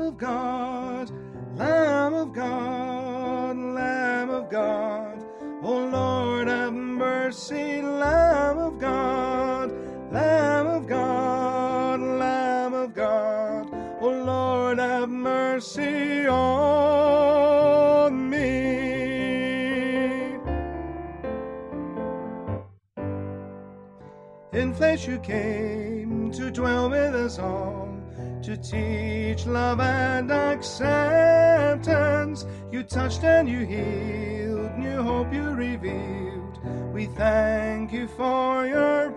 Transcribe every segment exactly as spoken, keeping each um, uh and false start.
of God, Lamb of God, Lamb of God. O Lord, have mercy, Lamb of God, Lamb of God, Lamb of God. O Lord, have mercy on me. In flesh you came to dwell with us all, to teach love and acceptance. You touched and you healed, new hope you revealed. We thank you for your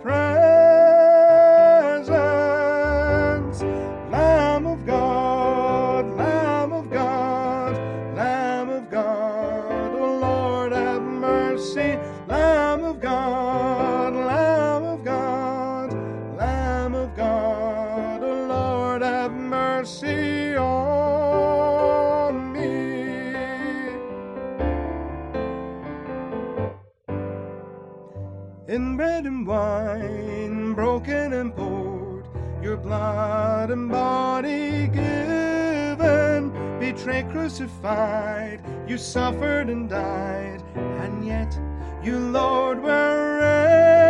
presence. Lamb of God, Lamb of God, Lamb of God. O Lord, have mercy. Lamb of God, Lamb of God, Lamb of God. O Lord, have mercy on me. In bread and wine, broken and poured, your blood and body given, betrayed, crucified, you suffered and died, and yet you, Lord, were